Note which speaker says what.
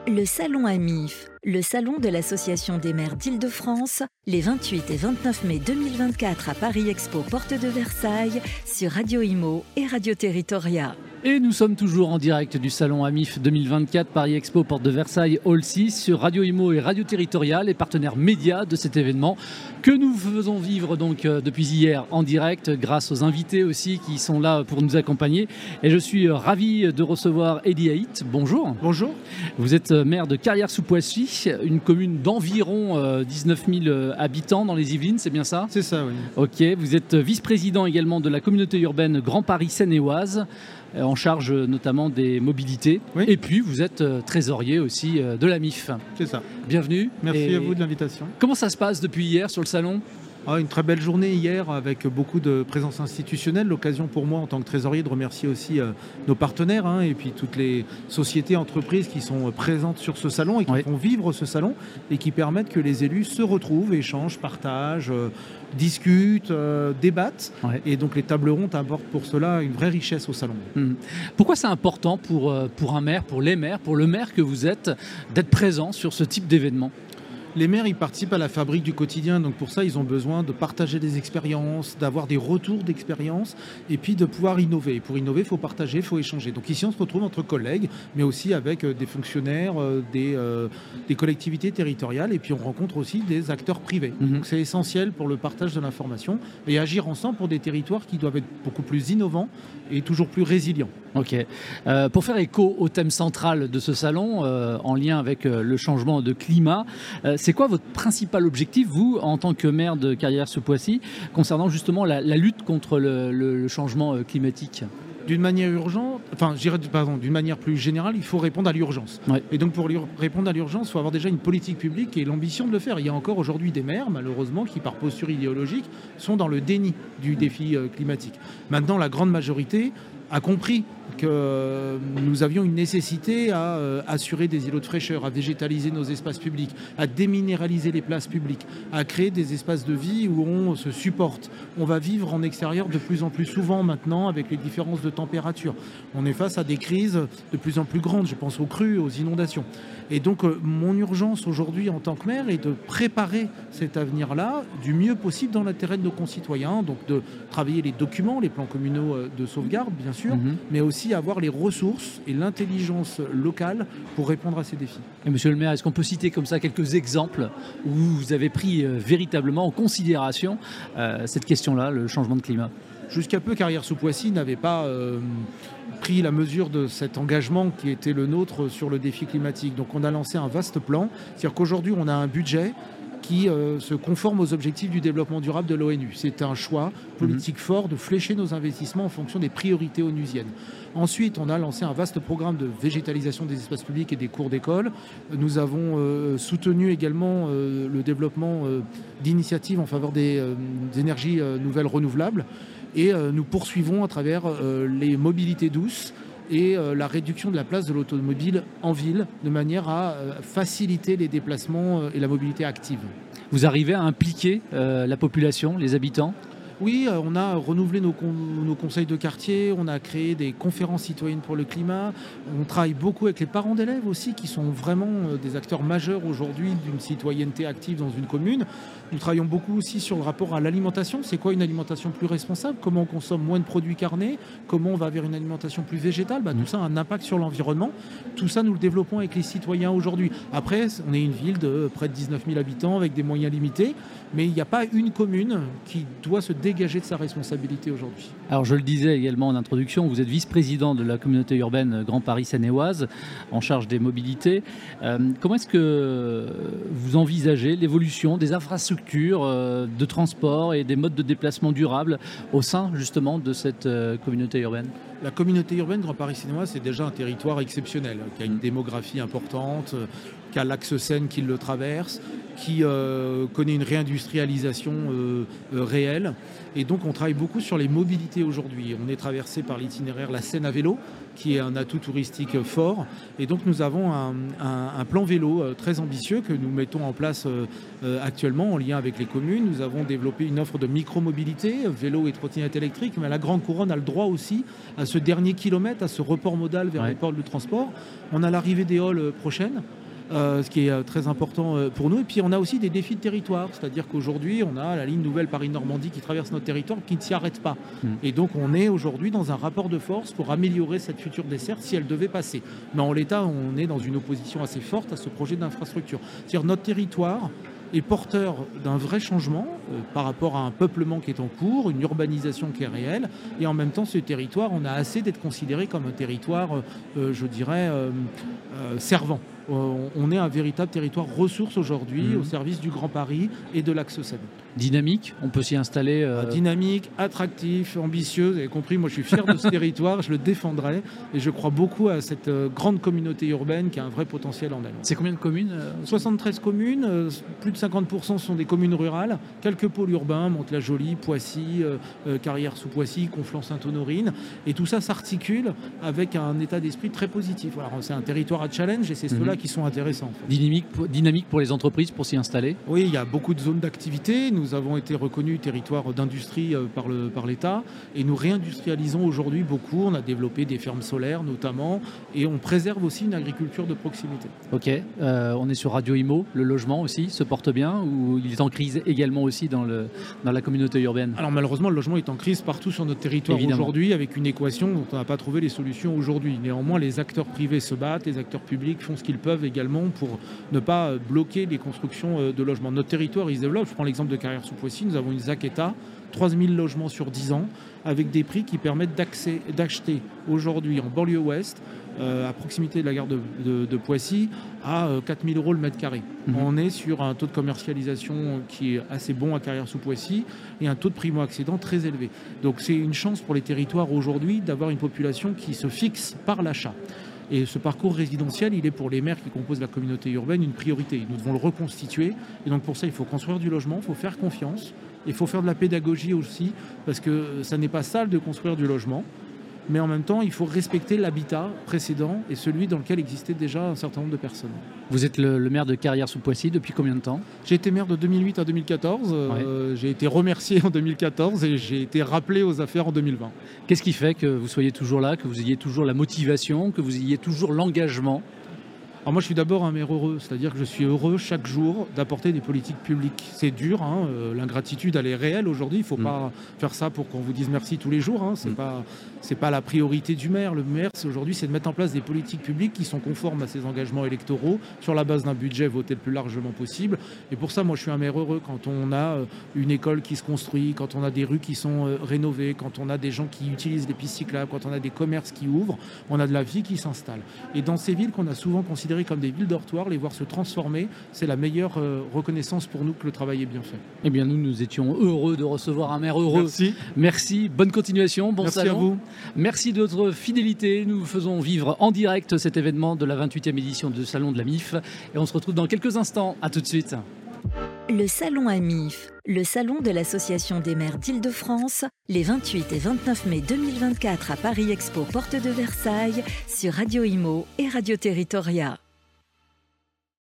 Speaker 1: Le Salon AMIF, le salon de l'Association des maires d'Île-de-France, les 28 et 29 mai 2024 à Paris Expo, porte de Versailles, sur Radio Imo et Radio Territoria.
Speaker 2: Et nous sommes toujours en direct du Salon AMIF 2024 Paris Expo, porte de Versailles, Hall 6, sur Radio Imo et Radio Territoria, les partenaires médias de cet événement que nous faisons vivre donc depuis hier en direct, grâce aux invités aussi qui sont là pour nous accompagner. Et je suis ravi de recevoir Eddie Haït. Bonjour.
Speaker 3: Bonjour.
Speaker 2: Vous êtes maire de Carrières-sous-Poissy, une commune d'environ 19 000 habitants dans les Yvelines, c'est bien ça?
Speaker 3: C'est ça, oui.
Speaker 2: Ok, vous êtes vice-président également de la communauté urbaine Grand Paris Seine-et-Oise, en charge notamment des mobilités. Oui. Et puis vous êtes trésorier aussi de l'AMIF.
Speaker 3: C'est ça.
Speaker 2: Bienvenue.
Speaker 3: Merci à vous de l'invitation.
Speaker 2: Comment ça se passe depuis hier sur le salon ?
Speaker 3: Une très belle journée hier avec beaucoup de présence institutionnelle. L'occasion pour moi en tant que trésorier de remercier aussi nos partenaires et puis toutes les sociétés, entreprises qui sont présentes sur ce salon et qui font vivre ce salon et qui permettent que les élus se retrouvent, échangent, partagent, discutent, débattent. Et donc les tables rondes apportent pour cela une vraie richesse au salon.
Speaker 2: Pourquoi c'est important pour un maire, pour les maires, pour le maire que vous êtes, d'être présent sur ce type d'événement ?
Speaker 3: Les maires, ils participent à la fabrique du quotidien, donc pour ça, ils ont besoin de partager des expériences, d'avoir des retours d'expérience et puis de pouvoir innover. Et pour innover, il faut partager, il faut échanger. Donc ici, on se retrouve entre collègues, mais aussi avec des fonctionnaires, des collectivités territoriales et puis on rencontre aussi des acteurs privés. Donc c'est essentiel pour le partage de l'information et agir ensemble pour des territoires qui doivent être beaucoup plus innovants et toujours plus résilients.
Speaker 2: Ok. Pour faire écho au thème central de ce salon, en lien avec le changement de climat, c'est quoi votre principal objectif, vous, en tant que maire de Carrières-sous-Poissy, concernant justement la lutte contre le changement climatique ?
Speaker 3: D'une manière d'une manière plus générale, il faut répondre à l'urgence. Et donc pour répondre à l'urgence, il faut avoir déjà une politique publique et l'ambition de le faire. Il y a encore aujourd'hui des maires, malheureusement, qui par posture idéologique sont dans le déni du défi climatique. Maintenant, la grande majorité a compris que nous avions une nécessité à assurer des îlots de fraîcheur, à végétaliser nos espaces publics, à déminéraliser les places publiques, à créer des espaces de vie où on se supporte. On va vivre en extérieur de plus en plus souvent maintenant avec les différences de température. On est face à des crises de plus en plus grandes, je pense aux crues, aux inondations. Et donc mon urgence aujourd'hui en tant que maire est de préparer cet avenir-là du mieux possible dans l'intérêt de nos concitoyens, donc de travailler les documents, les plans communaux de sauvegarde bien sûr, mais aussi avoir les ressources et l'intelligence locale pour répondre à ces défis.
Speaker 2: Et monsieur le maire, est-ce qu'on peut citer comme ça quelques exemples où vous avez pris véritablement en considération cette question-là, le changement de climat ?
Speaker 3: Jusqu'à peu, Carrières-sous-Poissy n'avait pas pris la mesure de cet engagement qui était le nôtre sur le défi climatique. Donc on a lancé un vaste plan, c'est-à-dire qu'aujourd'hui on a un budget qui se conforme aux objectifs du développement durable de l'ONU. C'est un choix politique fort de flécher nos investissements en fonction des priorités onusiennes. Ensuite, on a lancé un vaste programme de végétalisation des espaces publics et des cours d'école. Nous avons soutenu également le développement d'initiatives en faveur des énergies nouvelles renouvelables. Et nous poursuivons à travers les mobilités douces et la réduction de la place de l'automobile en ville, de manière à faciliter les déplacements et la mobilité active.
Speaker 2: Vous arrivez à impliquer la population, les habitants ?
Speaker 3: Oui, on a renouvelé nos conseils de quartier, on a créé des conférences citoyennes pour le climat, on travaille beaucoup avec les parents d'élèves aussi, qui sont vraiment des acteurs majeurs aujourd'hui d'une citoyenneté active dans une commune. Nous travaillons beaucoup aussi sur le rapport à l'alimentation. C'est quoi une alimentation plus responsable ? Comment on consomme moins de produits carnés ? Comment on va vers une alimentation plus végétale ? Tout ça a un impact sur l'environnement. Tout ça, nous le développons avec les citoyens aujourd'hui. Après, on est une ville de près de 19 000 habitants avec des moyens limités, mais il n'y a pas une commune qui doit se dégager de sa responsabilité aujourd'hui.
Speaker 2: Alors je le disais également en introduction, vous êtes vice-président de la communauté urbaine Grand Paris Seine-et-Oise, en charge des mobilités. Comment est-ce que vous envisagez l'évolution des infrastructures de transport et des modes de déplacement durables au sein justement de cette communauté urbaine ?
Speaker 3: La communauté urbaine Grand Paris Seine-et-Oise, c'est déjà un territoire exceptionnel, qui a une démographie importante, qui a l'axe Seine qui le traverse. qui connaît une réindustrialisation réelle. Et donc on travaille beaucoup sur les mobilités aujourd'hui. On est traversé par l'itinéraire La Seine à vélo, qui est un atout touristique fort. Et donc nous avons un plan vélo très ambitieux que nous mettons en place actuellement en lien avec les communes. Nous avons développé une offre de micro-mobilité, vélo et trottinette électrique, mais la Grande Couronne a le droit aussi à ce dernier kilomètre, à ce report modal vers les ports de transport. On a l'arrivée des halls prochaine. Ce qui est très important pour nous. Et puis on a aussi des défis de territoire, c'est-à-dire qu'aujourd'hui on a la ligne nouvelle Paris-Normandie qui traverse notre territoire qui ne s'y arrête pas. Et donc on est aujourd'hui dans un rapport de force pour améliorer cette future desserte si elle devait passer. Mais en l'état, on est dans une opposition assez forte à ce projet d'infrastructure. C'est-à-dire notre territoire est porteur d'un vrai changement par rapport à un peuplement qui est en cours, une urbanisation qui est réelle, et en même temps ce territoire, on a assez d'être considéré comme un territoire, je dirais, servant. On est un véritable territoire ressource aujourd'hui au service du Grand Paris et de l'axe Seine.
Speaker 2: Dynamique, on peut s'y installer
Speaker 3: Dynamique, attractif, ambitieux. Vous avez compris, moi je suis fier de ce territoire, je le défendrai et je crois beaucoup à cette grande communauté urbaine qui a un vrai potentiel en elle.
Speaker 2: C'est combien de communes
Speaker 3: 73 communes, plus de 50% sont des communes rurales, quelques pôles urbains, Mantes-la-Jolie, Poissy, Carrières-sous-Poissy, Conflans-Sainte-Honorine, et tout ça s'articule avec un état d'esprit très positif. Alors, c'est un territoire à challenge et c'est ceux-là qui sont intéressants. En fait.
Speaker 2: Dynamique pour les entreprises pour s'y installer.
Speaker 3: Oui, il y a beaucoup de zones d'activité. Nous avons été reconnus territoire d'industrie par l'État et nous réindustrialisons aujourd'hui beaucoup. On a développé des fermes solaires notamment et on préserve aussi une agriculture de proximité.
Speaker 2: Ok, on est sur Radio Imo. Le logement aussi se porte bien ou il est en crise également aussi dans la communauté urbaine?
Speaker 3: Alors malheureusement, le logement est en crise partout sur notre territoire aujourd'hui avec une équation dont on n'a pas trouvé les solutions aujourd'hui. Néanmoins, les acteurs privés se battent, les acteurs publics font ce qu'ils peuvent également pour ne pas bloquer les constructions de logements. Notre territoire, il se développe. Je prends l'exemple de Carrières-sous-Poissy. Nous avons une ZAC État, 3000 logements sur 10 ans, avec des prix qui permettent d'acheter aujourd'hui en banlieue ouest, à proximité de la gare de Poissy, à 4 000 € le mètre carré. On est sur un taux de commercialisation qui est assez bon à Carrières-sous-Poissy et un taux de primo-accédant très élevé. Donc c'est une chance pour les territoires aujourd'hui d'avoir une population qui se fixe par l'achat. Et ce parcours résidentiel, il est pour les maires qui composent la communauté urbaine une priorité. Nous devons le reconstituer. Et donc pour ça, il faut construire du logement, il faut faire confiance. Il faut faire de la pédagogie aussi, parce que ça n'est pas sale de construire du logement. Mais en même temps, il faut respecter l'habitat précédent et celui dans lequel existait déjà un certain nombre de personnes.
Speaker 2: Vous êtes le maire de Carrières-sous-Poissy depuis combien de temps?
Speaker 3: J'ai été maire de 2008 à 2014. J'ai été remercié en 2014 et j'ai été rappelé aux affaires en 2020.
Speaker 2: Qu'est-ce qui fait que vous soyez toujours là, que vous ayez toujours la motivation, que vous ayez toujours l'engagement?
Speaker 3: Alors moi, je suis d'abord un maire heureux, c'est-à-dire que je suis heureux chaque jour d'apporter des politiques publiques. C'est dur, l'ingratitude, elle est réelle aujourd'hui. Il ne faut pas faire ça pour qu'on vous dise merci tous les jours. C'est pas la priorité du maire. Le maire, aujourd'hui, c'est de mettre en place des politiques publiques qui sont conformes à ses engagements électoraux sur la base d'un budget voté le plus largement possible. Et pour ça, moi, je suis un maire heureux quand on a une école qui se construit, quand on a des rues qui sont rénovées, quand on a des gens qui utilisent des pistes cyclables, quand on a des commerces qui ouvrent, on a de la vie qui s'installe. Et dans ces villes qu'on a souvent considérées comme des villes dortoirs, les voir se transformer, c'est la meilleure reconnaissance pour nous que le travail est bien fait.
Speaker 2: Eh bien, nous étions heureux de recevoir un maire heureux.
Speaker 3: Merci.
Speaker 2: Bonne continuation, bon
Speaker 3: Merci
Speaker 2: salon.
Speaker 3: à vous.
Speaker 2: Merci de votre fidélité. Nous faisons vivre en direct cet événement de la 28e édition du Salon de la MIF. Et on se retrouve dans quelques instants. À tout de suite.
Speaker 1: Le Salon AMIF, le salon de l'Association des maires d'Île-de-France, les 28 et 29 mai 2024 à Paris Expo, porte de Versailles, sur Radio Imo et Radio Territoria.